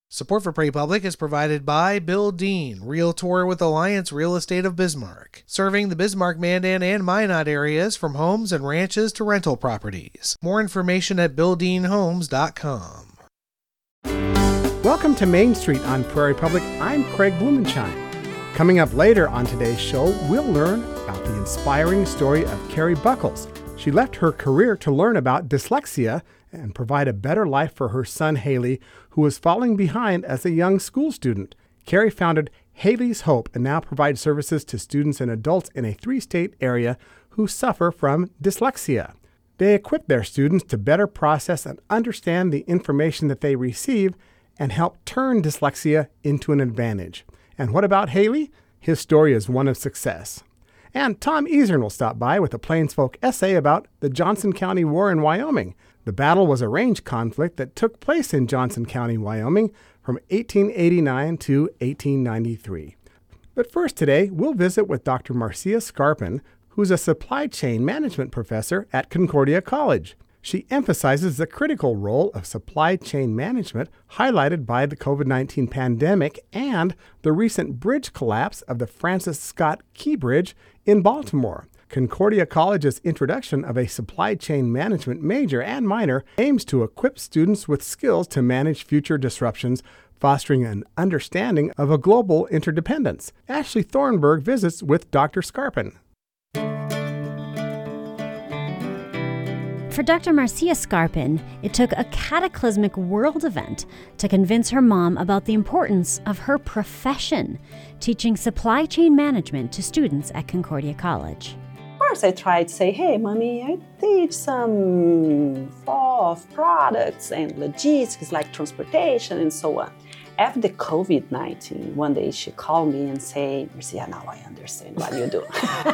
Support for Prairie Public is provided by Bill Dean, Realtor with Alliance Real Estate of Bismarck, serving the Bismarck, Mandan, and Minot areas from homes and ranches to rental properties. More information at BillDeanHomes.com. Welcome to Main Street on Prairie Public. I'm Craig Blumenschein. Coming up later on today's show, we'll learn about the inspiring story of Carrie Buckles. She left her career to learn about dyslexia and provide a better life for her son Haley, who was falling behind as a young school student. Carrie founded Haley's Hope and now provides services to students and adults in a 3-state area who suffer from dyslexia. They equip their students to better process and understand the information that they receive and help turn dyslexia into an advantage. And what about Haley? His story is one of success. And Tom Easern will stop by with a Plains Folk essay about the Johnson County War in Wyoming. The battle was a range conflict that took place in Johnson County, Wyoming from 1889 to 1893. But first today, we'll visit with Dr. Marcia Scarpin, who's a supply chain management professor at Concordia College. She emphasizes the critical role of supply chain management highlighted by the COVID-19 pandemic and the recent bridge collapse of the Francis Scott Key Bridge in Baltimore. Concordia College's introduction of a supply chain management major and minor aims to equip students with skills to manage future disruptions, fostering an understanding of a global interdependence. Ashley Thornburg visits with Dr. Scarpin. For Dr. Marcia Scarpin, it took a cataclysmic world event to convince her mom about the importance of her profession, teaching supply chain management to students at Concordia College. Of course, I tried to say, hey, Mommy, I teach some of products and logistics like transportation and so on. After the COVID-19, one day she called me and said, Marcia, now I understand what you do.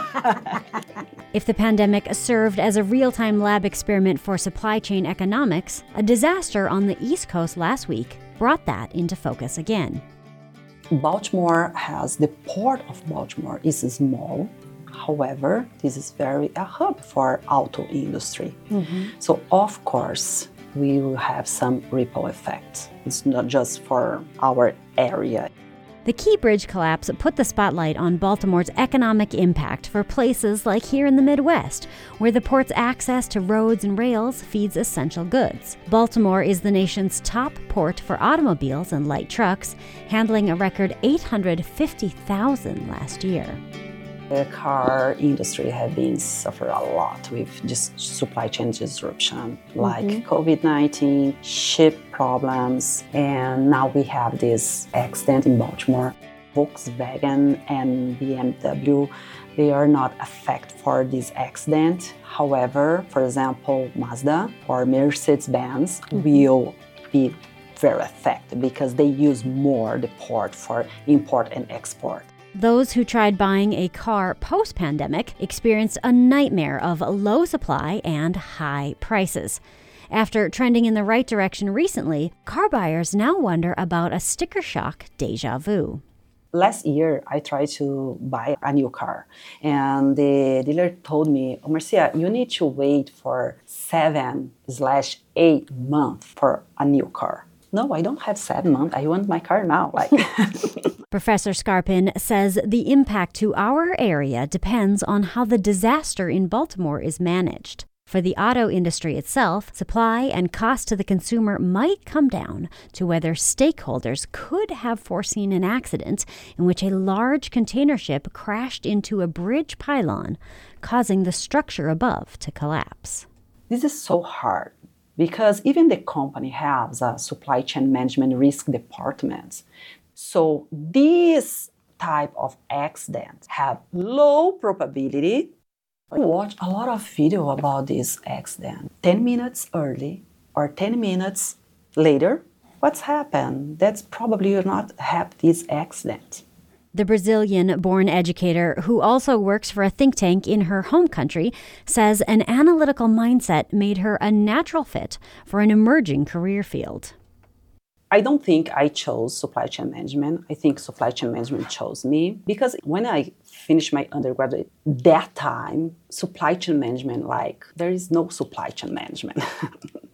If the pandemic served as a real-time lab experiment for supply chain economics, a disaster on the East Coast last week brought that into focus again. Baltimore the port of Baltimore is small. However, this is a hub for auto industry. Mm-hmm. So of course, we will have some ripple effects. It's not just for our area. The Key Bridge collapse put the spotlight on Baltimore's economic impact for places like here in the Midwest, where the port's access to roads and rails feeds essential goods. Baltimore is the nation's top port for automobiles and light trucks, handling a record 850,000 last year. The car industry has been suffering a lot with just supply chain disruption, like COVID-19, ship problems, and now we have this accident in Baltimore. Volkswagen and BMW, they are not affected for this accident. However, for example, Mazda or Mercedes-Benz will be very affected because they use more the port for import and export. Those who tried buying a car post-pandemic experienced a nightmare of low supply and high prices. After trending in the right direction recently, car buyers now wonder about a sticker shock deja vu. Last year, I tried to buy a new car, and the dealer told me, Marcia, you need to wait for 7/8 months for a new car. No, I don't have 7 months. I want my car now. Professor Scarpin says the impact to our area depends on how the disaster in Baltimore is managed. For the auto industry itself, supply and cost to the consumer might come down to whether stakeholders could have foreseen an accident in which a large container ship crashed into a bridge pylon, causing the structure above to collapse. This is so hard because even the company has a supply chain management risk department. So these type of accidents have low probability. I watched a lot of video about this accident. 10 minutes early or 10 minutes later, what's happened? That's probably not have this accident. The Brazilian-born educator, who also works for a think tank in her home country, says an analytical mindset made her a natural fit for an emerging career field. I don't think I chose supply chain management. I think supply chain management chose me because when I finished my undergraduate, that time, supply chain management, there is no supply chain management.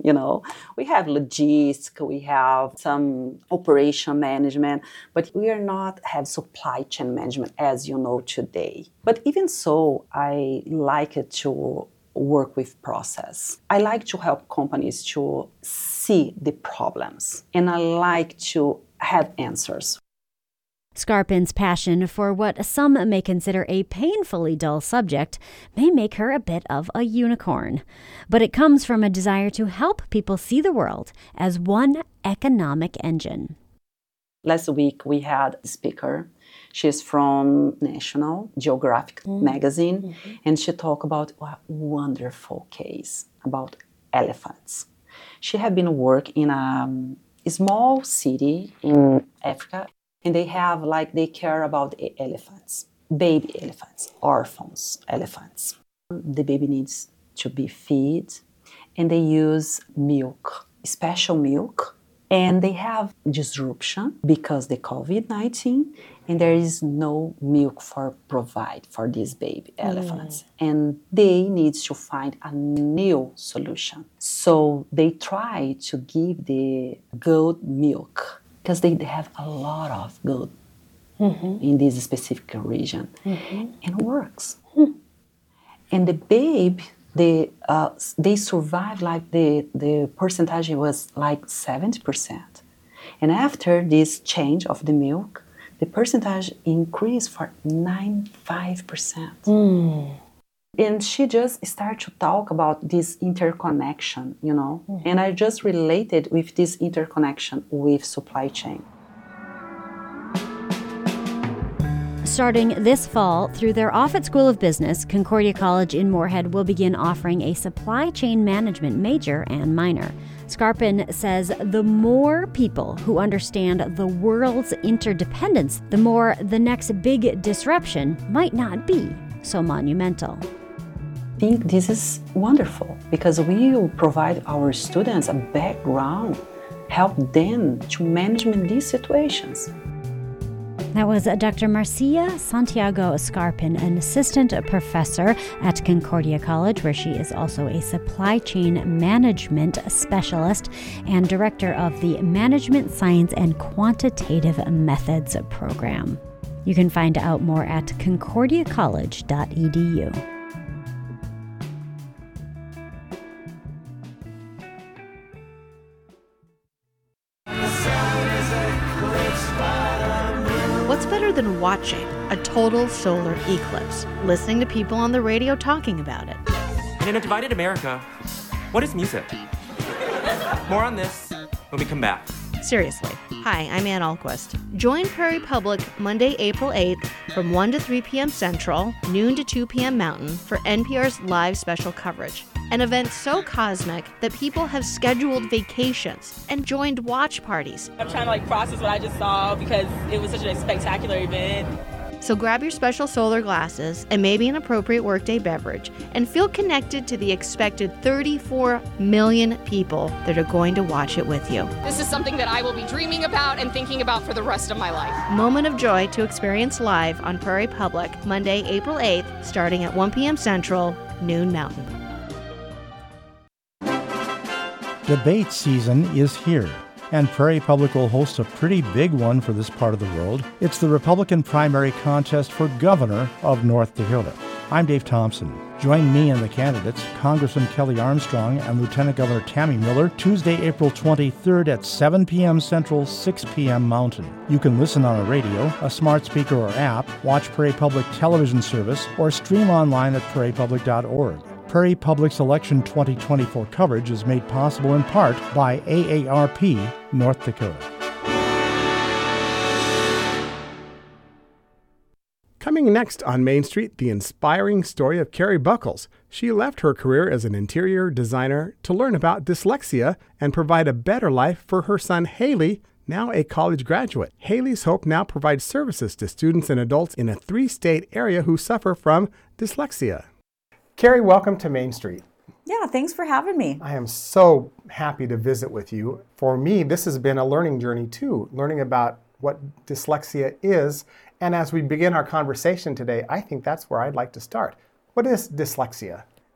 We have logistics, we have some operation management, but we are not have supply chain management as you know today. But even so, I like it to work with process. I like to help companies to see the problems, and I like to have answers. Scarpin's passion for what some may consider a painfully dull subject may make her a bit of a unicorn. But it comes from a desire to help people see the world as one economic engine. Last week we had a speaker. She's from National Geographic magazine, and she talked about a wonderful case about elephants. She had been working in a small city in Africa, and they care about elephants, baby elephants, orphans elephants. The baby needs to be fed, and they use milk, special milk, and they have disruption because the COVID-19, and there is no milk provide for these baby elephants. And they need to find a new solution. So they try to give the goat milk because they have a lot of goat in this specific region. And it works. And the baby, they survived the percentage was 70%. And after this change of the milk, the percentage increased for 95%. And she just started to talk about this interconnection, and I just related with this interconnection with supply chain. Starting this fall, through their Offutt School of Business, Concordia College in Moorhead will begin offering a supply chain management major and minor. Scarpin says the more people who understand the world's interdependence, the more the next big disruption might not be so monumental. I think this is wonderful because we will provide our students a background, help them to manage these situations. That was Dr. Marcia Santiago Scarpin, an assistant professor at Concordia College, where she is also a supply chain management specialist and director of the Management Science and Quantitative Methods program. You can find out more at concordiacollege.edu. What's better than watching a total solar eclipse? Listening to people on the radio talking about it. In a divided America, what is music? More on this when we come back. Seriously. Hi, I'm Ann Alquist. Join Prairie Public Monday, April 8th from 1 to 3 p.m. Central, noon to 2 p.m. Mountain for NPR's live special coverage. An event so cosmic that people have scheduled vacations and joined watch parties. I'm trying to process what I just saw because it was such a spectacular event. So grab your special solar glasses and maybe an appropriate workday beverage and feel connected to the expected 34 million people that are going to watch it with you. This is something that I will be dreaming about and thinking about for the rest of my life. Moment of joy to experience live on Prairie Public, Monday, April 8th, starting at 1 p.m. Central, noon Mountain. Debate season is here, and Prairie Public will host a pretty big one for this part of the world. It's the Republican primary contest for governor of North Dakota. I'm Dave Thompson. Join me and the candidates, Congressman Kelly Armstrong and Lieutenant Governor Tammy Miller, Tuesday, April 23rd at 7 p.m. Central, 6 p.m. Mountain. You can listen on a radio, a smart speaker or app, watch Prairie Public television service, or stream online at prairiepublic.org. Prairie Public's Election 2024 coverage is made possible in part by AARP North Dakota. Coming next on Main Street, the inspiring story of Carrie Buckles. She left her career as an interior designer to learn about dyslexia and provide a better life for her son Haley, now a college graduate. Haley's Hope now provides services to students and adults in a 3-state area who suffer from dyslexia. Carrie, welcome to Main Street. Yeah, thanks for having me. I am so happy to visit with you. For me, this has been a learning journey too, learning about what dyslexia is. And as we begin our conversation today, I think that's where I'd like to start. What is dyslexia?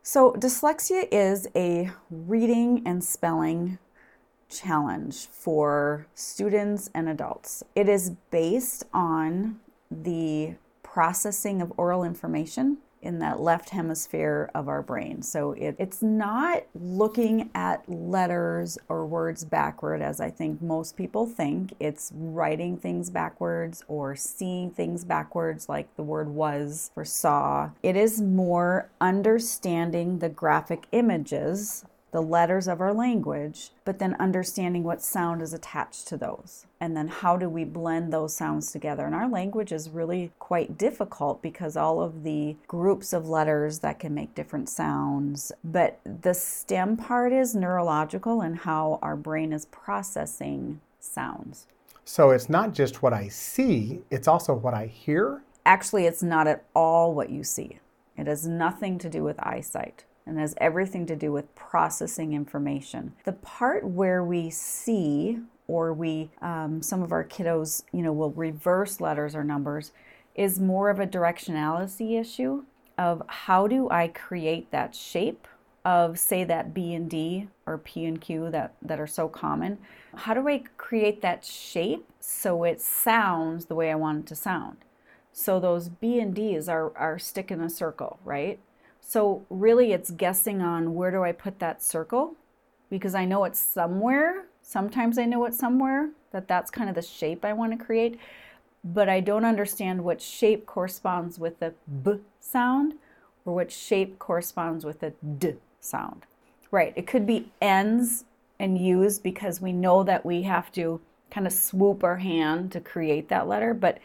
So dyslexia is a reading and spelling challenge for students and adults. It is based on the processing of oral information in that left hemisphere of our brain. So it's not looking at letters or words backward, as I think most people think. It's writing things backwards or seeing things backwards, like the word was or saw. It is more understanding the graphic images, the letters of our language, but then understanding what sound is attached to those. And then how do we blend those sounds together? And our language is really quite difficult because all of the groups of letters that can make different sounds. But the STEM part is neurological and how our brain is processing sounds. So it's not just what I see, it's also what I hear? Actually, it's not at all what you see. It has nothing to do with eyesight. And has everything to do with processing information. The part where we see, or we, some of our kiddos, will reverse letters or numbers, is more of a directionality issue of how do I create that shape of, say, that B and D or P and Q that are so common. How do I create that shape so it sounds the way I want it to sound? So those B and Ds are stick in a circle, right? So really it's guessing on where do I put that circle, because I know it's somewhere. Sometimes I know it's somewhere, that's kind of the shape I want to create, but I don't understand what shape corresponds with the B sound or what shape corresponds with the D sound. Right, it could be N's and U's because we know that we have to kind of swoop our hand to create that letter, but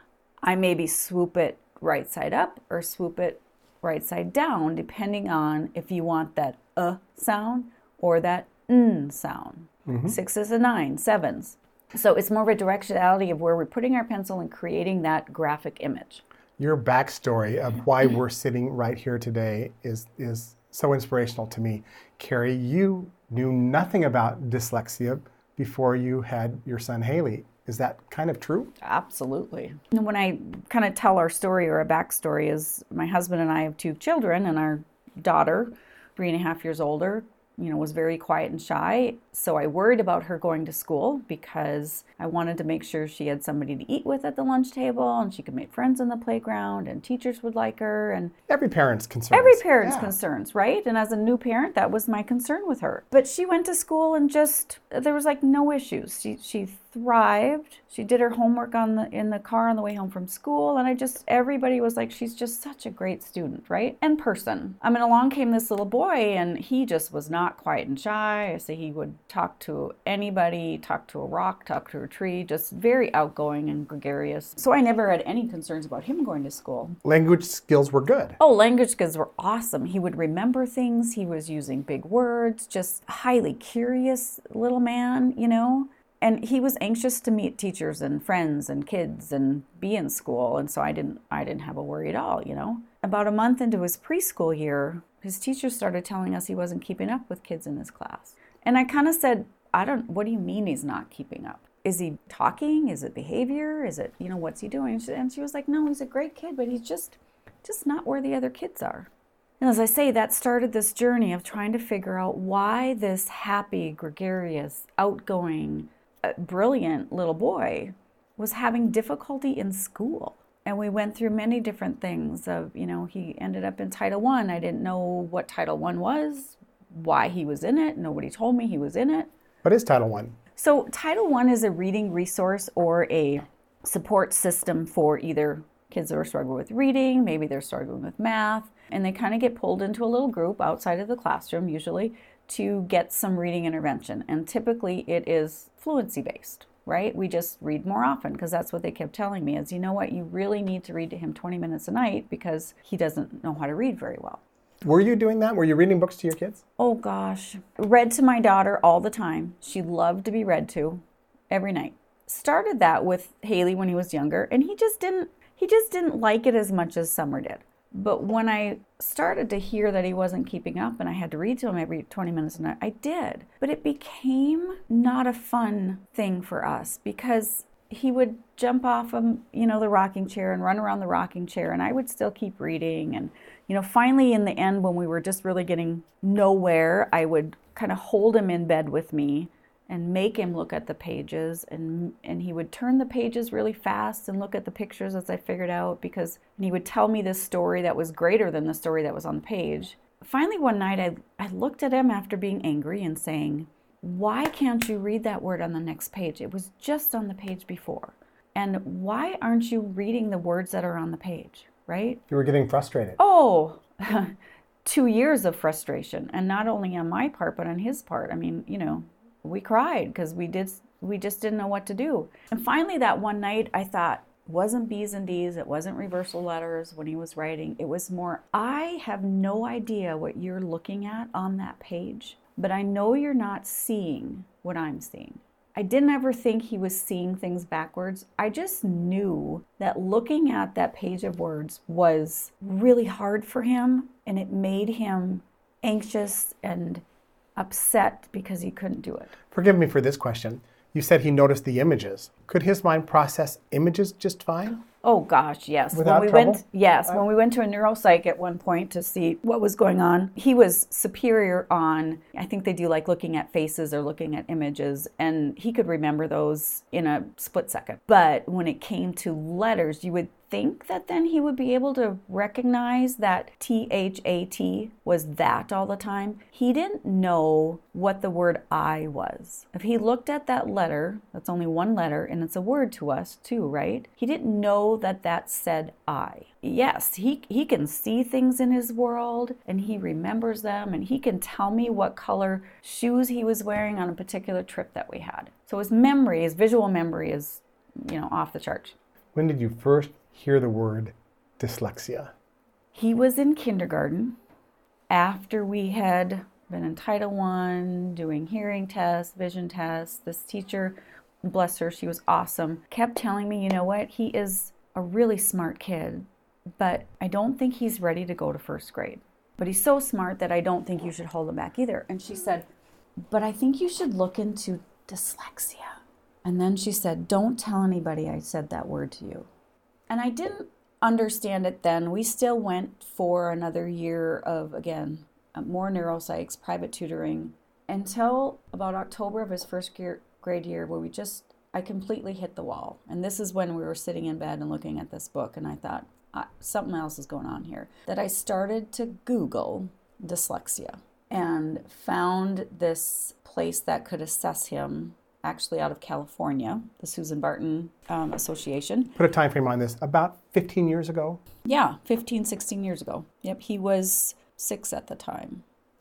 I maybe swoop it right side up or swoop it right side down, depending on if you want that sound or that n sound. 6s and 9, 7s. So it's more of a directionality of where we're putting our pencil and creating that graphic image. Your backstory of why we're sitting right here today is so inspirational to me. Carrie, you knew nothing about dyslexia before you had your son Haley. Is that kind of true? Absolutely. When I kind of tell our story, or a backstory, is my husband and I have 2 children, and our daughter, 3.5 years older, was very quiet and shy. So I worried about her going to school because I wanted to make sure she had somebody to eat with at the lunch table and she could make friends in the playground and teachers would like her. And every parent's concerns. Every parent's concerns, right? And as a new parent, that was my concern with her. But she went to school and there was like no issues. She thrived. She did her homework in the car on the way home from school, and everybody was like, she's just such a great student, right? And person. Along came this little boy, and he just was not quiet and shy. I say he would talk to anybody, talk to a rock, talk to a tree, just very outgoing and gregarious. So I never had any concerns about him going to school. Language skills were good. Oh, language skills were awesome. He would remember things. He was using big words, just highly curious little man, And he was anxious to meet teachers and friends and kids and be in school. And so I didn't have a worry at all, About a month into his preschool year, his teacher started telling us he wasn't keeping up with kids in his class. And I kind of said, what do you mean he's not keeping up? Is he talking? Is it behavior? Is it, what's he doing? And she was like, no, he's a great kid, but he's just not where the other kids are. And as I say, that started this journey of trying to figure out why this happy, gregarious, outgoing, brilliant little boy was having difficulty in school. And we went through many different things of, he ended up in Title I. I didn't know what Title I was, why he was in it. Nobody told me he was in it. What is Title I? So Title I is a reading resource or a support system for either kids that are struggling with reading, maybe they're struggling with math, and they kind of get pulled into a little group outside of the classroom usually to get some reading intervention. And typically it is fluency based, right? We just read more often because that's what they kept telling me is, you know what, you really need to read to him 20 minutes a night because he doesn't know how to read very well. Were you doing that? Were you reading books to your kids? Oh gosh. Read to my daughter all the time. She loved to be read to every night. Started that with Haley when he was younger, and he just didn't like it as much as Summer did. But when I started to hear that he wasn't keeping up and I had to read to him every 20 minutes a night, I did. But it became not a fun thing for us because he would jump off of, the rocking chair and run around the rocking chair, and I would still keep reading, and Finally in the end, when we were just really getting nowhere, I would kind of hold him in bed with me and make him look at the pages, and he would turn the pages really fast and look at the pictures as I figured out, and he would tell me this story that was greater than the story that was on the page. Finally one night I looked at him after being angry and saying, why can't you read that word on the next page? It was just on the page before. And why aren't you reading the words that are on the page, right? You were getting frustrated. Oh, 2 years of frustration. And not only on my part, but on his part. I mean, we cried because we just didn't know what to do. And finally that one night I thought, it wasn't B's and D's, it wasn't reversal letters when he was writing. It was more, I have no idea what you're looking at on that page, but I know you're not seeing what I'm seeing. I didn't ever think he was seeing things backwards. I just knew that looking at that page of words was really hard for him, and it made him anxious and upset because he couldn't do it. Forgive me for this question. You said he noticed the images. Could his mind process images just fine? Oh gosh, yes. Without trouble? When we went to a neuropsych at one point to see what was going on, he was superior on, I think they do like looking at faces or looking at images, and he could remember those in a split second. But when it came to letters, you would think that then he would be able to recognize that THAT was that all the time. He didn't know what the word I was. If he looked at that letter, that's only one letter, and it's a word to us too, right? He didn't know that said I. Yes, he can see things in his world, and he remembers them, and he can tell me what color shoes he was wearing on a particular trip that we had. So his memory, his visual memory is, off the charts. When did you first hear the word dyslexia? He was in kindergarten after we had been in Title I, doing hearing tests, vision tests. This teacher, bless her, she was awesome, kept telling me, you know what, he is a really smart kid, but I don't think he's ready to go to first grade. But he's so smart that I don't think you should hold him back either. And she said, but I think you should look into dyslexia. And then she said, don't tell anybody I said that word to you. And I didn't understand it then. We still went for another year of, again, more neuropsychs, private tutoring, until about October of his first grade year, where I completely hit the wall. And this is when we were sitting in bed and looking at this book, and I thought, something else is going on here. That I started to Google dyslexia and found this place that could assess him, actually out of California, the Susan Barton Association. Put a time frame on this. About 15 years ago? Yeah, 15, 16 years ago. Yep, he was 7 at the time,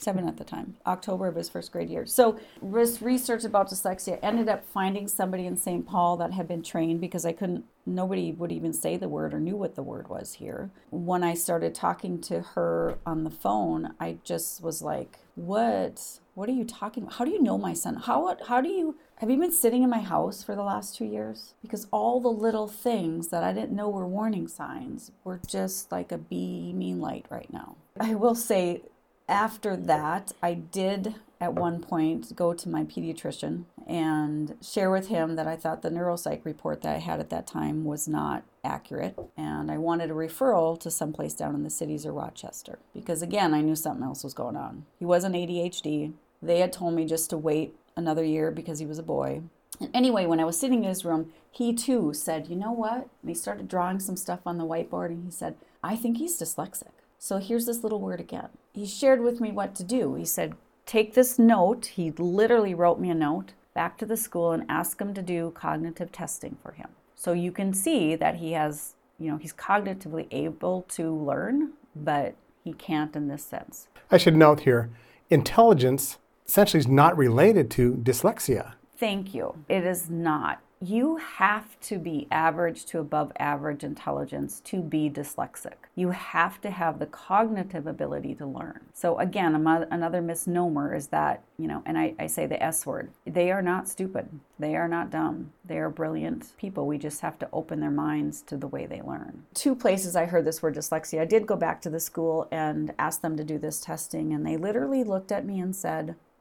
October of his first grade year. So this research about dyslexia, ended up finding somebody in St. Paul that had been trained, because nobody would even say the word or knew what the word was here. When I started talking to her on the phone, I just was like, what are you talking about? How do you know my son? Have you been sitting in my house for the last 2 years? Because all the little things that I didn't know were warning signs were just like a beaming light right now. I will say, after that, I did at one point go to my pediatrician and share with him that I thought the neuropsych report that I had at that time was not accurate, and I wanted a referral to someplace down in the cities or Rochester, because again, I knew something else was going on. He wasn't ADHD. They had told me just to wait another year because he was a boy. And anyway, when I was sitting in his room, he too said, you know what? And he started drawing some stuff on the whiteboard, and he said, I think he's dyslexic. So here's this little word again. He shared with me what to do. He said, take this note. He literally wrote me a note back to the school and ask them to do cognitive testing for him. So you can see that he has, he's cognitively able to learn, but he can't in this sense. I should note here, intelligence essentially is not related to dyslexia. Thank you. It is not. You have to be average to above average intelligence to be dyslexic. You have to have the cognitive ability to learn. So again, another misnomer is that, and I say the S word, they are not stupid. They are not dumb. They are brilliant people. We just have to open their minds to the way they learn. 2 places I heard this word dyslexia. I did go back to the school and ask them to do this testing, and they literally looked at me and said,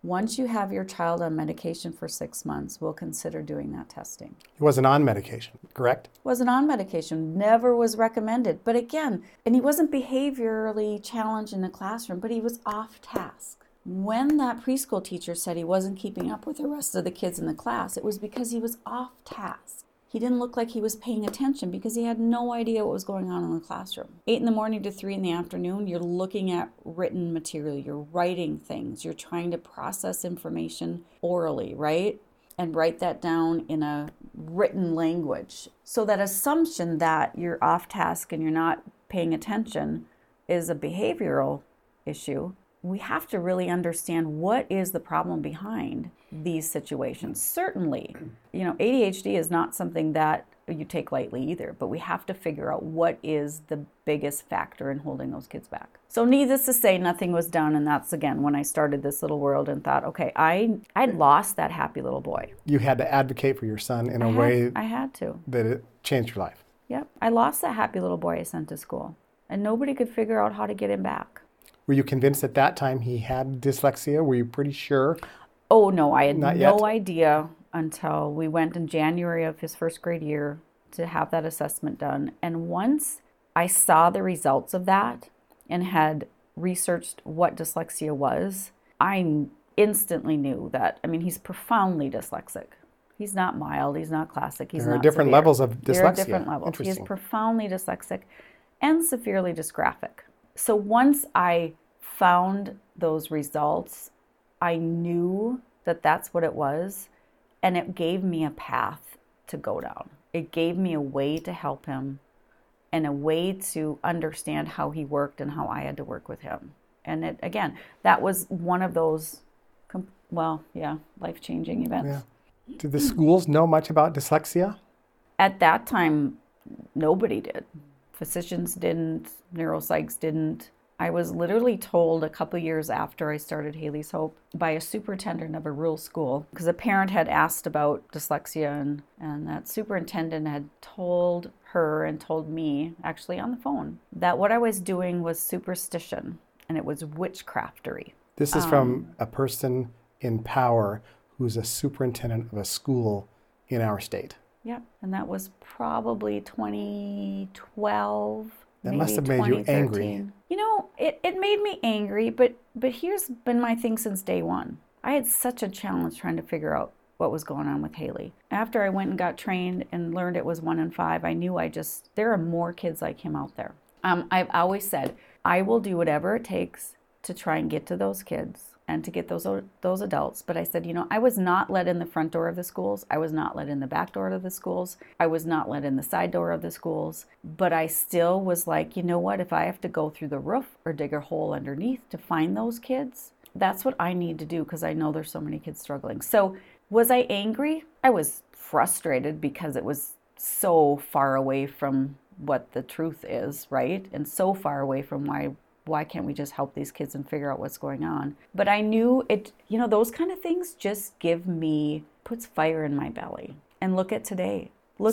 Once you have your child on medication for 6 months, we'll consider doing that testing. He wasn't on medication, correct? Wasn't on medication, never was recommended. But again, and he wasn't behaviorally challenged in the classroom, but he was off task. When that preschool teacher said he wasn't keeping up with the rest of the kids in the class, it was because he was off task. He didn't look like he was paying attention because he had no idea what was going on in the classroom. 8 in the morning to 3 in the afternoon, you're looking at written material, you're writing things, you're trying to process information orally, right? And write that down in a written language. So that assumption that you're off task and you're not paying attention is a behavioral issue. We have to really understand what is the problem behind these situations. Certainly, ADHD is not something that you take lightly either, but we have to figure out what is the biggest factor in holding those kids back. So needless to say, nothing was done, and that's, again, when I started this little world and thought, okay, I'd lost that happy little boy. You had to advocate for your son in a way I had to. That it changed your life. Yep, I lost that happy little boy I sent to school, and nobody could figure out how to get him back. Were you convinced at that time he had dyslexia? Were you pretty sure? Oh, no, I had no idea until we went in January of his first grade year to have that assessment done. And once I saw the results of that and had researched what dyslexia was, I instantly knew that, he's profoundly dyslexic. He's not mild, he's not classic, he's not severe. There are different levels of dyslexia. There are different levels. He is profoundly dyslexic and severely dysgraphic. So once I found those results, I knew that that's what it was, and it gave me a path to go down. It gave me a way to help him and a way to understand how he worked and how I had to work with him. And it, again, that was one of those, life-changing events. Yeah. Did the schools know much about dyslexia? At that time, nobody did. Physicians didn't, neuropsychs didn't. I was literally told a couple years after I started Haley's Hope by a superintendent of a rural school, because a parent had asked about dyslexia, and that superintendent had told her and told me, actually on the phone, that what I was doing was superstition and it was witchcraftery. This is from a person in power who's a superintendent of a school in our state. Yep, and that was probably 2012. That must have made you angry. It made me angry, but here's been my thing since day one. I had such a challenge trying to figure out what was going on with Haley. After I went and got trained and learned it was 1 in 5, I knew there are more kids like him out there. I've always said, I will do whatever it takes to try and get to those kids and to get those adults. But I said, I was not let in the front door of the schools. I was not let in the back door of the schools. I was not let in the side door of the schools. But I still was like, you know what? If I have to go through the roof or dig a hole underneath to find those kids, that's what I need to do, because I know there's so many kids struggling. So was I angry? I was frustrated because it was so far away from what the truth is, right? And so far away from why can't we just help these kids and figure out what's going on? But I knew it, those kind of things just puts fire in my belly. And look at today.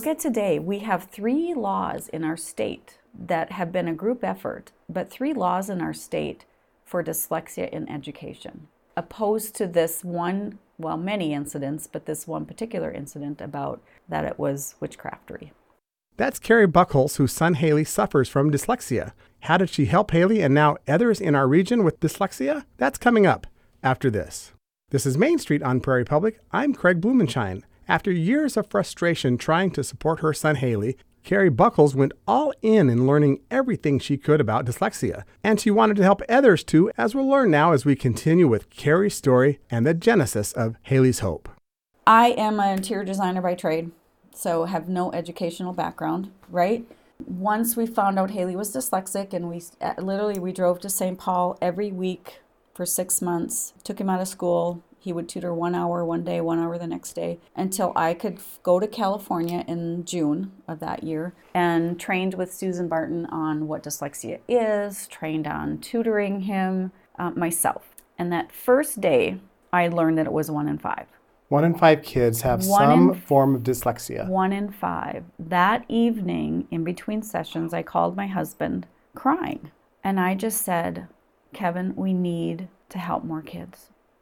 We have 3 laws in our state that have been a group effort, but 3 laws in our state for dyslexia in education, opposed to this one, many incidents, but this one particular incident about that it was witchcraftery. That's Carrie Buckles, whose son Haley suffers from dyslexia. How did she help Haley and now others in our region with dyslexia? That's coming up after this. This is Main Street on Prairie Public. I'm Craig Blumenshine. After years of frustration trying to support her son Haley, Carrie Buckles went all in learning everything she could about dyslexia. And she wanted to help others too, as we'll learn now as we continue with Carrie's story and the genesis of Haley's Hope. I am an interior designer by trade, so have no educational background, right? Once we found out Haley was dyslexic, and we drove to St. Paul every week for 6 months, took him out of school. He would tutor 1 hour one day, 1 hour the next day, until I could go to California in June of that year and trained with Susan Barton on what dyslexia is, trained on tutoring him myself. And that first day, I learned that it was 1 in 5. 1 in 5 kids have some form of dyslexia. 1 in 5. That evening, in between sessions, I called my husband crying. And I just said, Kevin, we need to help more kids.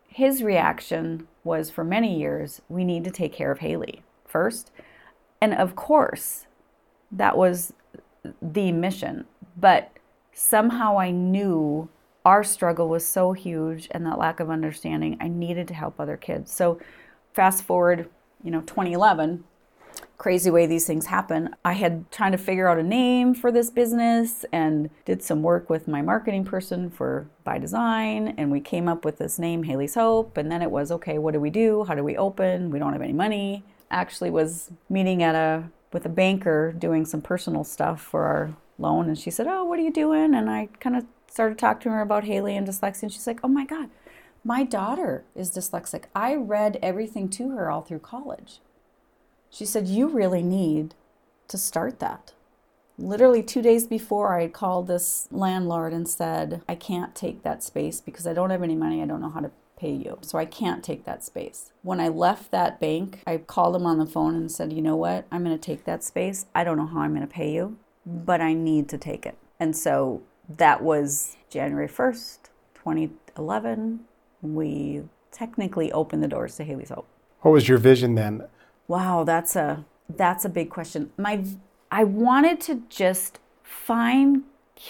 his reaction was, for many years, we need to take care of Haley first. And of course, that was the mission. But somehow I knew our struggle was so huge and that lack of understanding, I needed to help other kids. So fast forward, 2011, crazy way these things happen. I had trying to figure out a name for this business and did some work with my marketing person for By Design, and we came up with this name, Haley's Hope. And then it was, okay, what do we do? How do we open? We don't have any money. Actually was meeting with a banker doing some personal stuff for our loan, and she said, oh, what are you doing? And I kind of started talking to her about Haley and dyslexia, and she's like, oh my God, my daughter is dyslexic. I read everything to her all through college. She said, you really need to start that. Literally 2 days before, I had called this landlord and said, I can't take that space because I don't have any money. I don't know how to pay you. So I can't take that space. When I left that bank, I called him on the phone and said, you know what? I'm going to take that space. I don't know how I'm going to pay you, but I need to take it. And so that was January 1st, 2011. We technically opened the doors to Haley's Hope. What was your vision then? Wow, that's a big question. I wanted to just find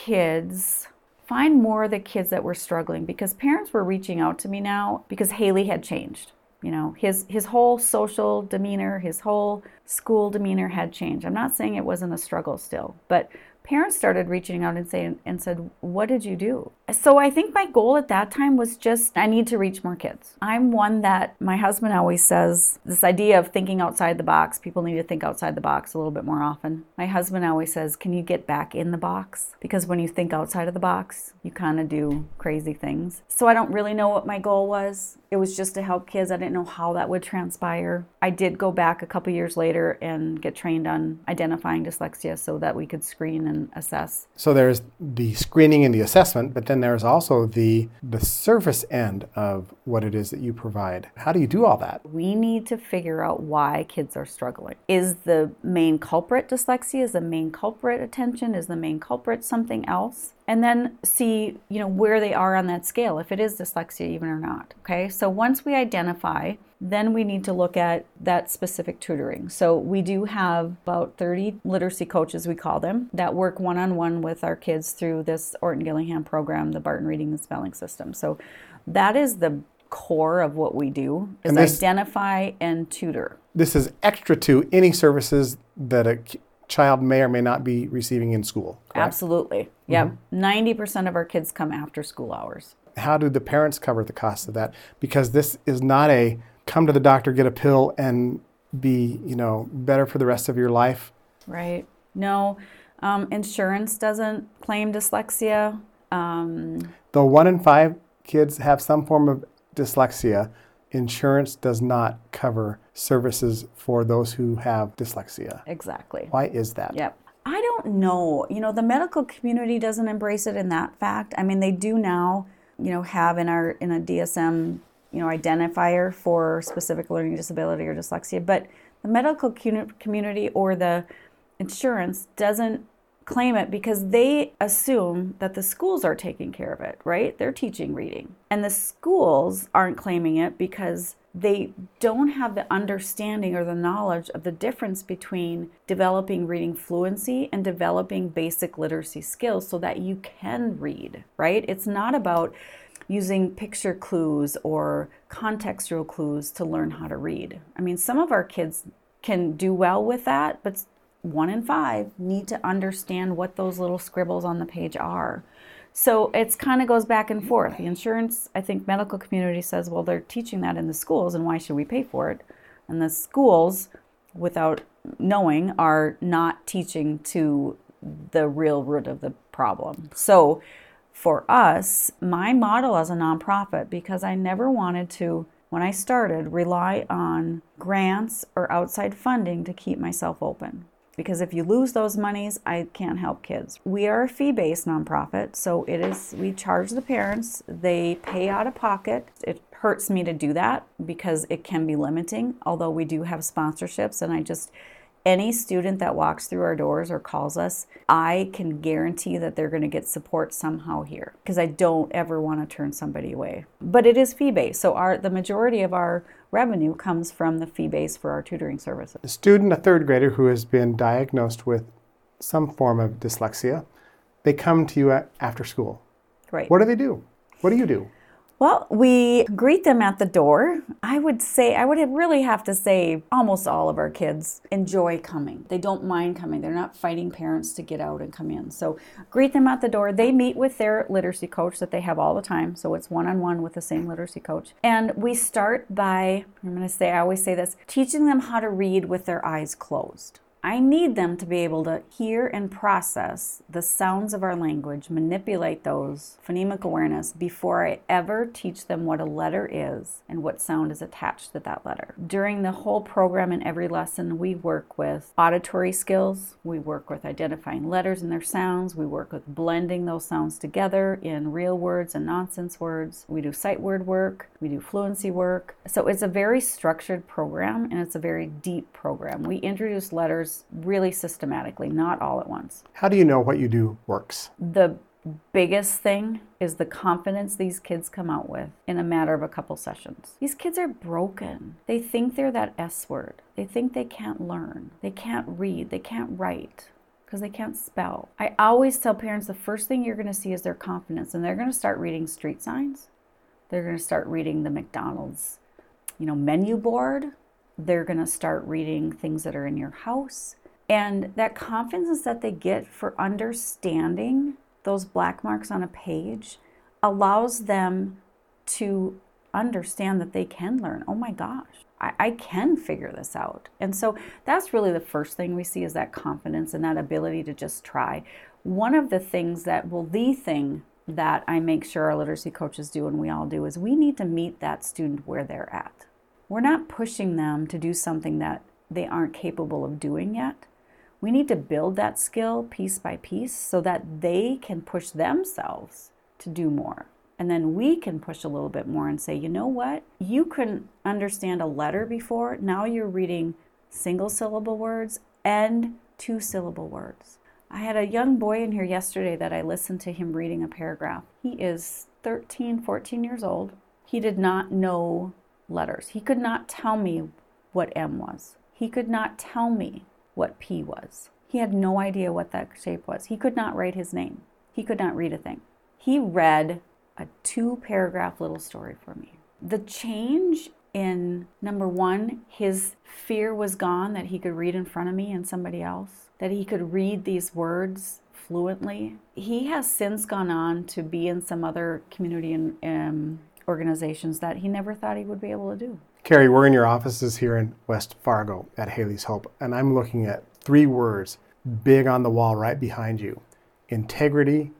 more of the kids that were struggling, because parents were reaching out to me now because Haley had changed. His whole social demeanor, his whole school demeanor had changed. I'm not saying it wasn't a struggle still, but parents started reaching out and said, what did you do? So I think my goal at that time was just, I need to reach more kids. I'm one that my husband always says, this idea of thinking outside the box, people need to think outside the box a little bit more often. My husband always says, can you get back in the box? Because when you think outside of the box, you kind of do crazy things. So I don't really know what my goal was. It was just to help kids. I didn't know how that would transpire. I did go back a couple years later and get trained on identifying dyslexia so that we could screen and assess. So there's the screening and the assessment, but then there's also the service end of what it is that you provide. How do you do all that? We need to figure out why kids are struggling. Is the main culprit dyslexia? Is the main culprit attention? Is the main culprit something else? And then see, where they are on that scale, if it is dyslexia even or not, okay? So once we identify, then we need to look at that specific tutoring. So we do have about 30 literacy coaches, we call them, that work one-on-one with our kids through this Orton Gillingham program, the Barton Reading and Spelling System. So that is the core of what we do, is identify and tutor. This is extra to any services that a child may or may not be receiving in school, correct? Absolutely. Yeah. 90% of our kids come after school hours. How do the parents cover the cost of that? Because this is not a come to the doctor, get a pill, and be, better for the rest of your life. Right. No, insurance doesn't claim dyslexia. Though 1 in 5 kids have some form of dyslexia, insurance does not cover services for those who have dyslexia. Exactly. Why is that? Yep. I don't know. The medical community doesn't embrace it in that fact. I mean, they do now, have in a DSM, identifier for specific learning disability or dyslexia, but the medical community or the insurance doesn't claim it because they assume that the schools are taking care of it, right? They're teaching reading. And the schools aren't claiming it because they don't have the understanding or the knowledge of the difference between developing reading fluency and developing basic literacy skills so that you can read, right? It's not about using picture clues or contextual clues to learn how to read. I mean, some of our kids can do well with that, but 1 in 5 need to understand what those little scribbles on the page are. So it's kind of goes back and forth. The insurance, I think medical community says, well, they're teaching that in the schools and why should we pay for it? And the schools, without knowing, are not teaching to the real root of the problem. So for us, my model as a nonprofit, because I never wanted to, when I started, rely on grants or outside funding to keep myself open. Because if you lose those monies, I can't help kids. We are a fee-based nonprofit, so we charge the parents, they pay out of pocket. It hurts me to do that because it can be limiting, although we do have sponsorships, and I just any student that walks through our doors or calls us, I can guarantee that they're going to get support somehow here, because I don't ever want to turn somebody away. But it is fee-based, so the majority of our revenue comes from the fee base for our tutoring services. A student, a third grader who has been diagnosed with some form of dyslexia, they come to you after school. Right. What do they do? What do you do? Well, we greet them at the door. I would really have to say almost all of our kids enjoy coming. They don't mind coming. They're not fighting parents to get out and come in. So greet them at the door. They meet with their literacy coach that they have all the time. So it's one-on-one with the same literacy coach. And we start by, I always say this, teaching them how to read with their eyes closed. I need them to be able to hear and process the sounds of our language, manipulate those, phonemic awareness, before I ever teach them what a letter is and what sound is attached to that letter. During the whole program and every lesson, we work with auditory skills, we work with identifying letters and their sounds, we work with blending those sounds together in real words and nonsense words, we do sight word work, we do fluency work. So it's a very structured program and it's a very deep program. We introduce letters really systematically, not all at once. How do you know what you do works? The biggest thing is the confidence these kids come out with in a matter of a couple sessions. These kids are broken. They think they're that S word. They think they can't learn. They can't read. They can't write because they can't spell. I always tell parents the first thing you're going to see is their confidence, and they're going to start reading street signs. They're going to start reading the McDonald's, menu board. They're going to start reading things that are in your house. And that confidence that they get for understanding those black marks on a page allows them to understand that they can learn. Oh my gosh, I can figure this out. And so that's really the first thing we see, is that confidence and that ability to just try. One of the things the thing that I make sure our literacy coaches do, and we all do, is we need to meet that student where they're at. We're not pushing them to do something that they aren't capable of doing yet. We need to build that skill piece by piece so that they can push themselves to do more. And then we can push a little bit more and say, you know what? You couldn't understand a letter before. Now you're reading single syllable words and 2-syllable words. I had a young boy in here yesterday that I listened to him reading a paragraph. He is 13, 14 years old. He did not know letters. He could not tell me what M was. He could not tell me what P was. He had no idea what that shape was. He could not write his name. He could not read a thing. He read a 2-paragraph little story for me. The change in, number one, his fear was gone that he could read in front of me and somebody else, that he could read these words fluently. He has since gone on to be in some other community and organizations that he never thought he would be able to do. Carrie, we're in your offices here in West Fargo at Haley's Hope, and I'm looking at 3 words big on the wall right behind you: integrity,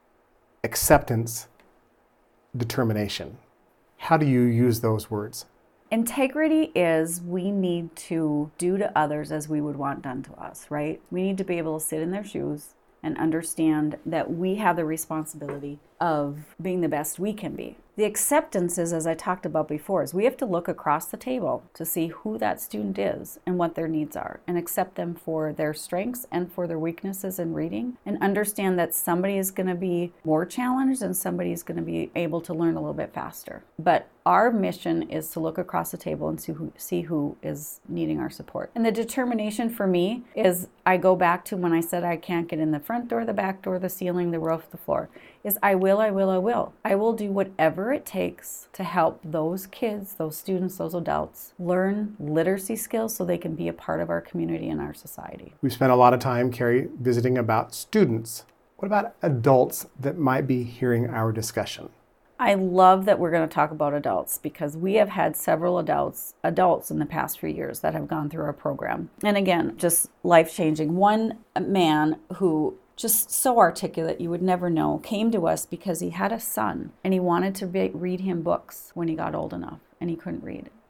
acceptance, determination. How do you use those words? Integrity is, we need to do to others as we would want done to us, right? We need to be able to sit in their shoes and understand that we have the responsibility of being the best we can be. The acceptance is, as I talked about before, is we have to look across the table to see who that student is and what their needs are, and accept them for their strengths and for their weaknesses in reading, and understand that somebody is going to be more challenged and somebody is going to be able to learn a little bit faster. But our mission is to look across the table and see who is needing our support. And the determination for me is, I go back to when I said I can't get in the front door, the back door, the ceiling, the roof, the floor, is I will. I will do whatever it takes to help those kids, those students, those adults learn literacy skills so they can be a part of our community and our society. We spent a lot of time, Carrie, visiting about students. What about adults that might be hearing our discussion? I love that we're going to talk about adults, because we have had several adults in the past few years that have gone through our program. And again, just life-changing. One man who, just so articulate you would never know, came to us because he had a son and he wanted to read him books when he got old enough, and he couldn't read.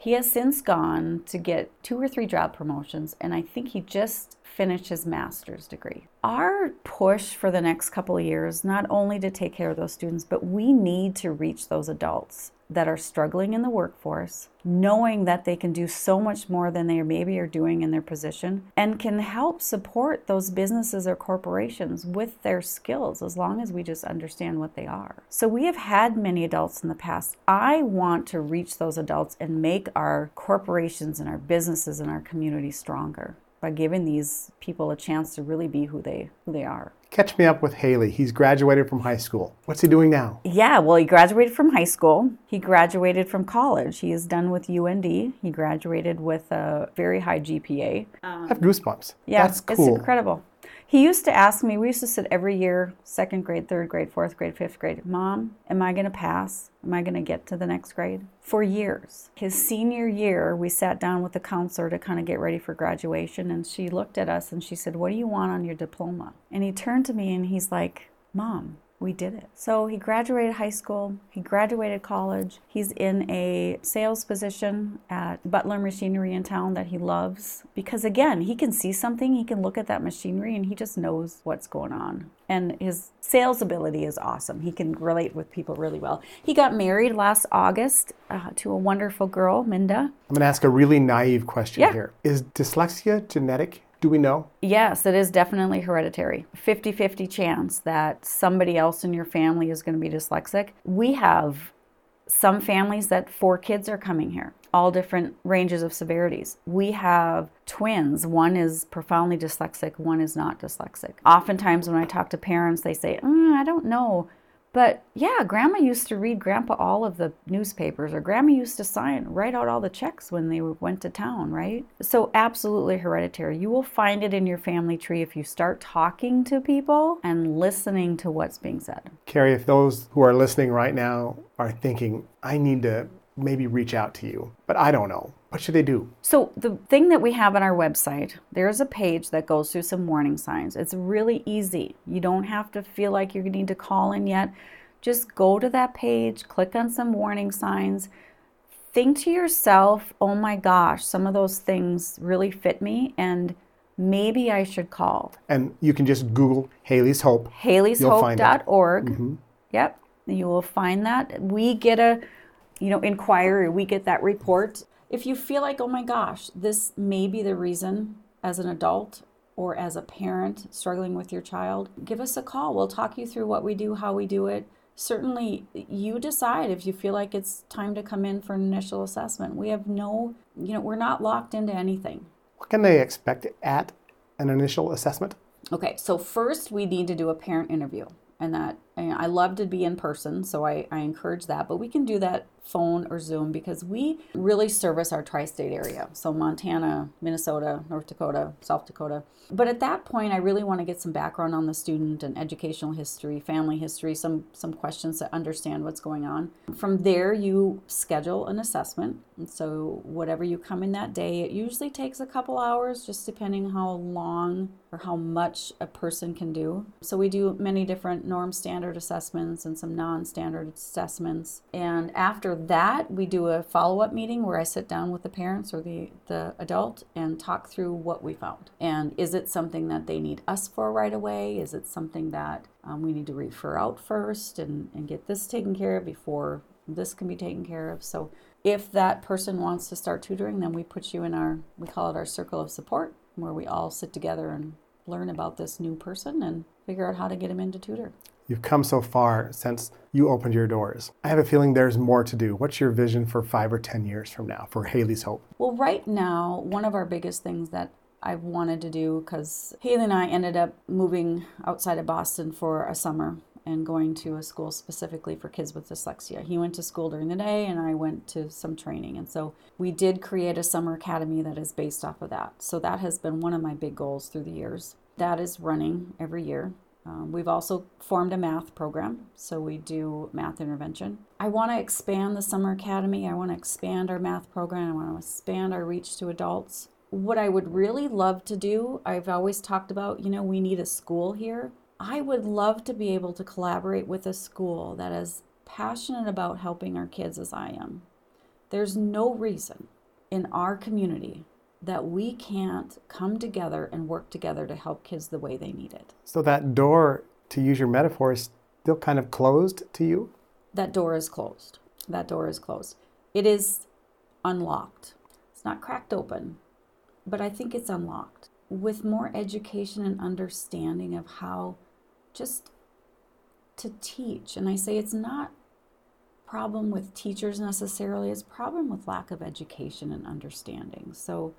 He has since gone to get 2 or 3 job promotions, and I think he just finished his master's degree. Our push for the next couple of years, not only to take care of those students, but we need to reach those adults that are struggling in the workforce, knowing that they can do so much more than they maybe are doing in their position, and can help support those businesses or corporations with their skills as long as we just understand what they are. So we have had many adults in the past. I want to reach those adults and make our corporations and our businesses and our community stronger by giving these people a chance to really be who they are. Catch me up with Haley. He's graduated from high school. What's he doing now? Yeah, well, he graduated from high school. He graduated from college. He is done with UND. He graduated with a very high GPA. I have goosebumps. Yeah, that's cool. It's incredible. He used to ask me, we used to sit every year, 2nd grade, 3rd grade, 4th grade, 5th grade, Mom, am I going to pass? Am I going to get to the next grade? For years. His senior year, we sat down with the counselor to kind of get ready for graduation, and she looked at us and she said, what do you want on your diploma? And he turned to me and he's like, Mom, we did it. So he graduated high school, he graduated college, he's in a sales position at Butler Machinery in town that he loves because, again, he can see something, he can look at that machinery and he just knows what's going on. And his sales ability is awesome. He can relate with people really well. He got married last August to a wonderful girl, Minda. I'm going to ask a really naive question here. Is dyslexia genetic? Do we know? Yes, it is definitely hereditary. 50-50 chance that somebody else in your family is going to be dyslexic. We have some families that 4 kids are coming here, all different ranges of severities. We have twins. One is profoundly dyslexic, one is not dyslexic. Oftentimes when I talk to parents, they say, I don't know. But yeah, Grandma used to read Grandpa all of the newspapers, or Grandma used to write out all the checks when they went to town, right? So absolutely hereditary. You will find it in your family tree if you start talking to people and listening to what's being said. Carrie, if those who are listening right now are thinking, I need to maybe reach out to you, but I don't know, what should they do? So the thing that we have on our website, there's a page that goes through some warning signs. It's really easy. You don't have to feel like you need to call in yet. Just go to that page, click on some warning signs. Think to yourself, oh my gosh, some of those things really fit me and maybe I should call. And you can just Google Haley's Hope. Haley'sHope.org. Mm-hmm. Yep, you will find that. We get a inquiry, we get that report. If you feel like, oh my gosh, this may be the reason as an adult or as a parent struggling with your child, give us a call. We'll talk you through what we do, how we do it. Certainly, you decide if you feel like it's time to come in for an initial assessment. We have we're not locked into anything. What can they expect at an initial assessment? Okay, so first we need to do a parent interview. And I love to be in person, so I encourage that. But we can do that phone or Zoom because we really service our tri-state area. So Montana, Minnesota, North Dakota, South Dakota. But at that point, I really want to get some background on the student and educational history, family history, some questions to understand what's going on. From there, you schedule an assessment. And so whatever you come in that day, it usually takes a couple hours, just depending how long or how much a person can do. So we do many different norm standard assessments and some non-standard assessments. And after that, we do a follow-up meeting where I sit down with the parents or the adult and talk through what we found. And is it something that they need us for right away? Is it something that we need to refer out first and get this taken care of before this can be taken care of? So if that person wants to start tutoring, then we put you in we call it our circle of support, where we all sit together and learn about this new person and figure out how to get him into tutor. You've come so far since you opened your doors. I have a feeling there's more to do. What's your vision for 5 or 10 years from now for Haley's Hope? Well, right now, one of our biggest things that I've wanted to do, because Haley and I ended up moving outside of Boston for a summer and going to a school specifically for kids with dyslexia. He went to school during the day and I went to some training. And so we did create a summer academy that is based off of that. So that has been one of my big goals through the years. That is running every year. We've also formed a math program, so we do math intervention. I want to expand the summer academy. I want to expand our math program. I want to expand our reach to adults. What I would really love to do, I've always talked about, we need a school here. I would love to be able to collaborate with a school that is passionate about helping our kids as I am, There's no reason in our community that we can't come together and work together to help kids the way they need it. So that door, to use your metaphor, is still kind of closed to you? That door is closed. That door is closed. It is unlocked. It's not cracked open, but I think it's unlocked. With more education and understanding of how just to teach. And I say it's not a problem with teachers necessarily, it's a problem with lack of education and understanding. So,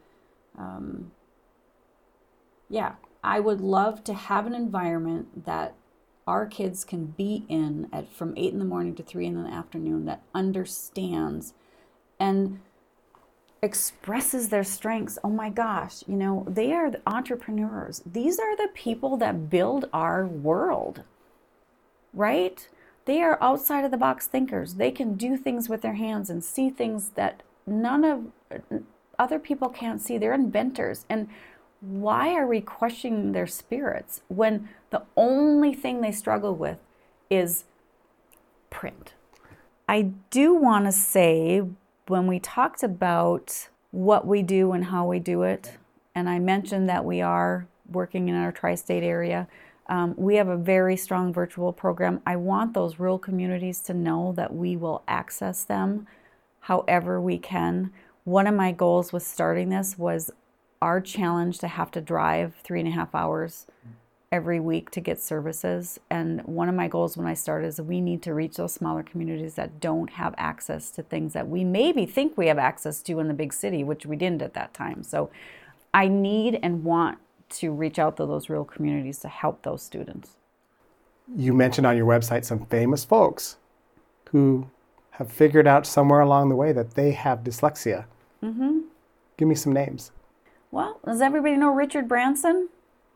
I would love to have an environment that our kids can be in from 8 in the morning to 3 in the afternoon that understands and expresses their strengths. Oh my gosh, they are the entrepreneurs. These are the people that build our world, right? They are outside of the box thinkers. They can do things with their hands and see things that none of other people can't see. They're inventors. And why are we questioning their spirits when the only thing they struggle with is print? I do want to say, when we talked about what we do and how we do it, and I mentioned that we are working in our tri-state area, we have a very strong virtual program. I want those rural communities to know that we will access them however we can. One of my goals with starting this was our challenge to have to drive 3.5 hours every week to get services. And one of my goals when I started is we need to reach those smaller communities that don't have access to things that we maybe think we have access to in the big city, which we didn't at that time. So I need and want to reach out to those rural communities to help those students. You mentioned on your website some famous folks who have figured out somewhere along the way that they have dyslexia. Mm-hmm. Give me some names. Well, does everybody know Richard Branson?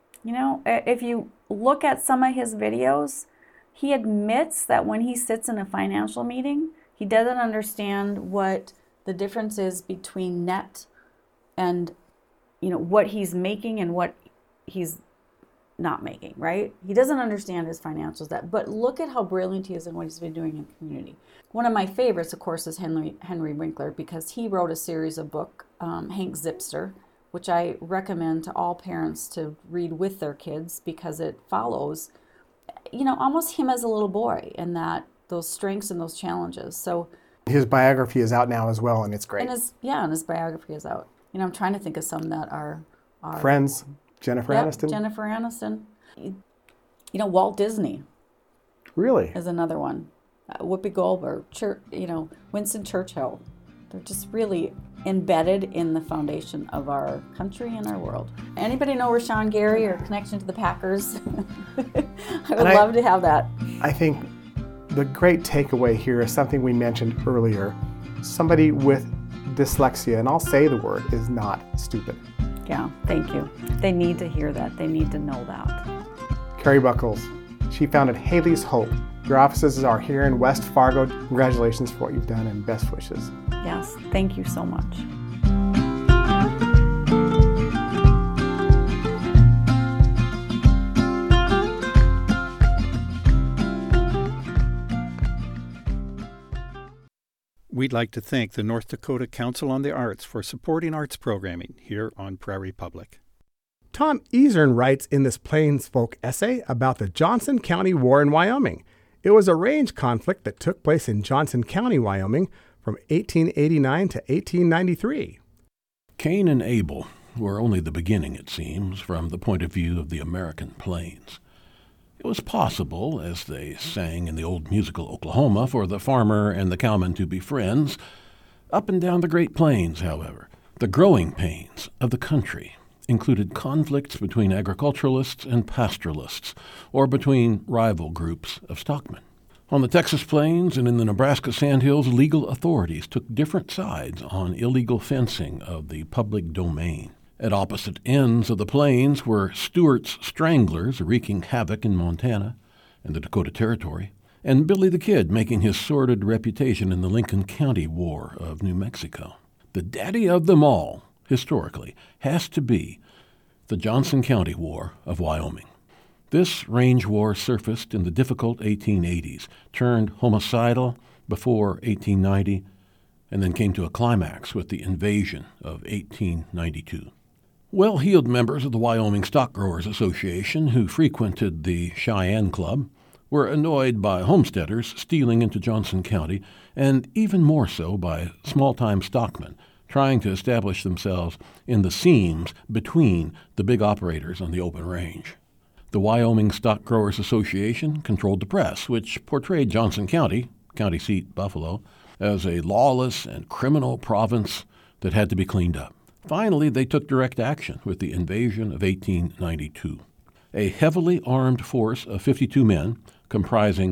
If you look at some of his videos, he admits that when he sits in a financial meeting, he doesn't understand what the difference is between net and, what he's making and what he's not making, right? He doesn't understand his financials, but look at how brilliant he is and what he's been doing in the community. One of my favorites, of course, is Henry Winkler, because he wrote a series of book, Hank Zipster, which I recommend to all parents to read with their kids, because it follows, almost him as a little boy, and those strengths and those challenges. So his biography is out now as well, and it's great. And his biography is out. I'm trying to think of some that are Friends. Jennifer Aniston. Jennifer Aniston. Walt Disney. Really? Is another one. Whoopi Goldberg. Winston Churchill. They're just really embedded in the foundation of our country and our world. Anybody know Rashawn Gary or connection to the Packers? I would love to have that. I think the great takeaway here is something we mentioned earlier. Somebody with dyslexia, and I'll say the word, is not stupid. Yeah, thank you. They need to hear that. They need to know that. Carrie Buckles, she founded Haley's Hope. Your offices are here in West Fargo. Congratulations for what you've done and best wishes. Yes, thank you so much. We'd like to thank the North Dakota Council on the Arts for supporting arts programming here on Prairie Public. Tom Easern writes in this Plains Folk essay about the Johnson County War in Wyoming. It was a range conflict that took place in Johnson County, Wyoming, from 1889 to 1893. Cain and Abel were only the beginning, it seems, from the point of view of the American plains. It was possible, as they sang in the old musical Oklahoma, for the farmer and the cowman to be friends. Up and down the Great Plains, however, the growing pains of the country included conflicts between agriculturalists and pastoralists, or between rival groups of stockmen. On the Texas plains and in the Nebraska sandhills, legal authorities took different sides on illegal fencing of the public domain. At opposite ends of the plains were Stewart's stranglers wreaking havoc in Montana and the Dakota Territory, and Billy the Kid making his sordid reputation in the Lincoln County War of New Mexico. The daddy of them all, historically, has to be the Johnson County War of Wyoming. This range war surfaced in the difficult 1880s, turned homicidal before 1890, and then came to a climax with the invasion of 1892. Well-heeled members of the Wyoming Stock Growers Association who frequented the Cheyenne Club were annoyed by homesteaders stealing into Johnson County, and even more so by small-time stockmen trying to establish themselves in the seams between the big operators on the open range. The Wyoming Stock Growers Association controlled the press, which portrayed Johnson County, county seat Buffalo, as a lawless and criminal province that had to be cleaned up. Finally, they took direct action with the invasion of 1892. A heavily armed force of 52 men, comprising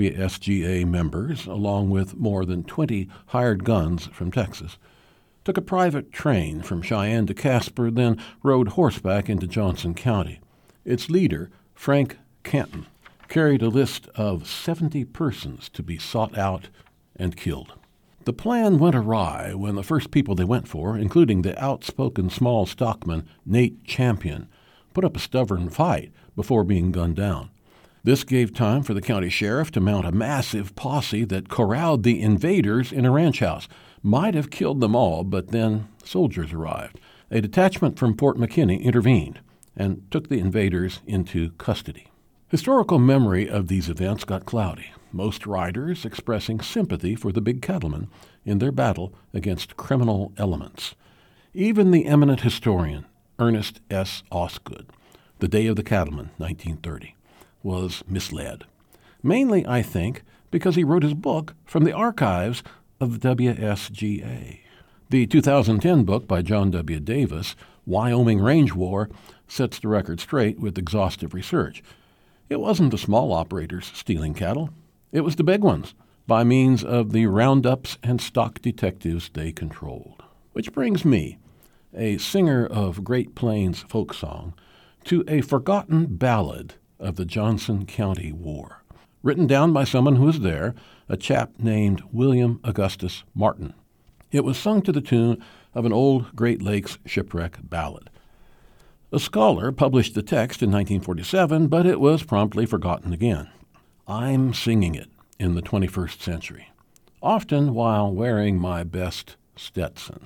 WSGA members, along with more than 20 hired guns from Texas, took a private train from Cheyenne to Casper, then rode horseback into Johnson County. Its leader, Frank Canton, carried a list of 70 persons to be sought out and killed. The plan went awry when the first people they went for, including the outspoken small stockman Nate Champion, put up a stubborn fight before being gunned down. This gave time for the county sheriff to mount a massive posse that corralled the invaders in a ranch house. Might have killed them all, but then soldiers arrived. A detachment from Fort McKinney intervened and took the invaders into custody. Historical memory of these events got cloudy, most writers expressing sympathy for the big cattlemen in their battle against criminal elements. Even the eminent historian Ernest S. Osgood, The Day of the Cattleman, 1930, was misled. Mainly, I think, because he wrote his book from the archives of the WSGA. The 2010 book by John W. Davis, Wyoming Range War, sets the record straight with exhaustive research. It wasn't the small operators stealing cattle. It was the big ones, by means of the roundups and stock detectives they controlled. Which brings me, a singer of Great Plains folk song, to a forgotten ballad of the Johnson County War, written down by someone who was there, a chap named William Augustus Martin. It was sung to the tune of an old Great Lakes shipwreck ballad. A scholar published the text in 1947, but it was promptly forgotten again. I'm singing it in the 21st century, often while wearing my best Stetson.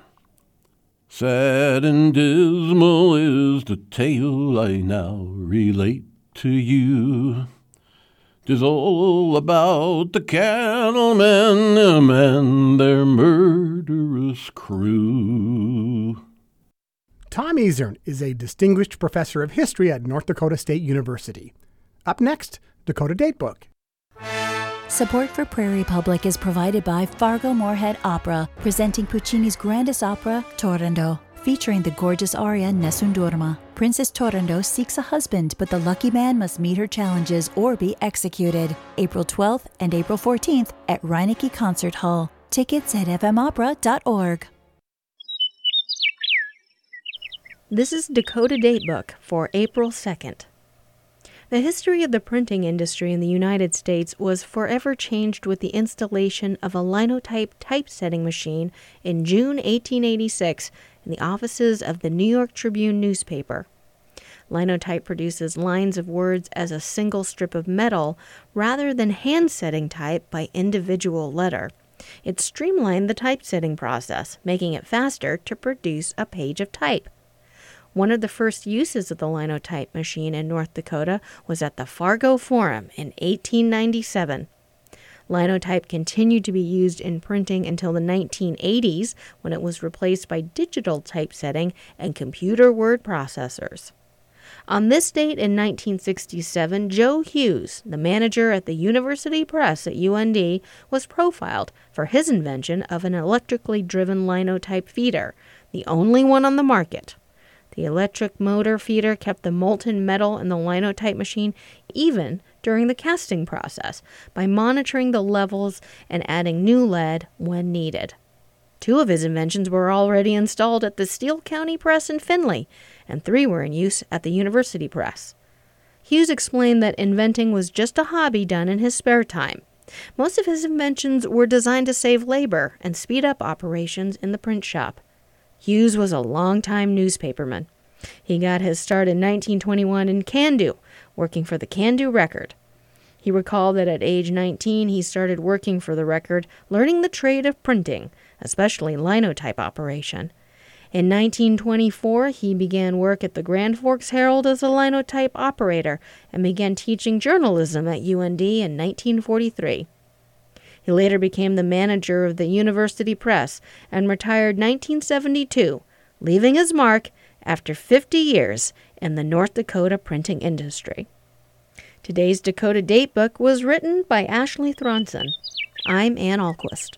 Sad and dismal is the tale I now relate to you. 'Tis all about the cattlemen and their murderous crew. Tom Ezern is a distinguished professor of history at North Dakota State University. Up next, Dakota Datebook. Support for Prairie Public is provided by Fargo Moorhead Opera, presenting Puccini's grandest opera, Turandot, featuring the gorgeous aria Nessun Dorma. Princess Turandot seeks a husband, but the lucky man must meet her challenges or be executed. April 12th and April 14th at Reinecke Concert Hall. Tickets at fmopera.org. This is Dakota Datebook for April 2nd. The history of the printing industry in the United States was forever changed with the installation of a linotype typesetting machine in June 1886 in the offices of the New York Tribune newspaper. Linotype produces lines of words as a single strip of metal rather than hand-setting type by individual letter. It streamlined the typesetting process, making it faster to produce a page of type. One of the first uses of the linotype machine in North Dakota was at the Fargo Forum in 1897. Linotype continued to be used in printing until the 1980s, when it was replaced by digital typesetting and computer word processors. On this date in 1967, Joe Hughes, the manager at the University Press at UND, was profiled for his invention of an electrically driven linotype feeder, the only one on the market. The electric motor feeder kept the molten metal in the linotype machine even during the casting process by monitoring the levels and adding new lead when needed. Two of his inventions were already installed at the Steele County Press in Findlay, and 3 were in use at the University Press. Hughes explained that inventing was just a hobby done in his spare time. Most of his inventions were designed to save labor and speed up operations in the print shop. Hughes was a longtime newspaperman. He got his start in 1921 in Candu, working for the Candu Record. He recalled that at age 19 he started working for the Record, learning the trade of printing, especially linotype operation. In 1924, he began work at the Grand Forks Herald as a linotype operator and began teaching journalism at UND in 1943. He later became the manager of the University Press and retired 1972, leaving his mark after 50 years in the North Dakota printing industry. Today's Dakota Datebook was written by Ashley Thronson. I'm Ann Ahlquist.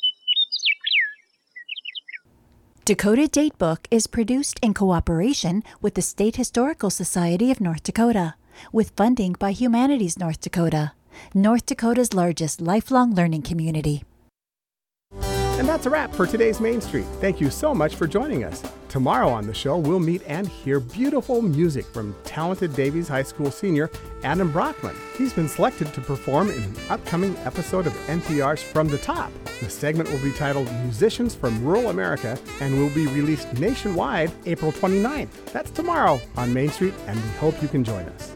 Dakota Datebook is produced in cooperation with the State Historical Society of North Dakota, with funding by Humanities North Dakota, North Dakota's largest lifelong learning community. And that's a wrap for today's Main Street. Thank you so much for joining us. Tomorrow on the show, we'll meet and hear beautiful music from talented Davies High School senior Adam Brockman. He's been selected to perform in an upcoming episode of NPR's From the Top. The segment will be titled Musicians from Rural America and will be released nationwide April 29th. That's tomorrow on Main Street, and we hope you can join us.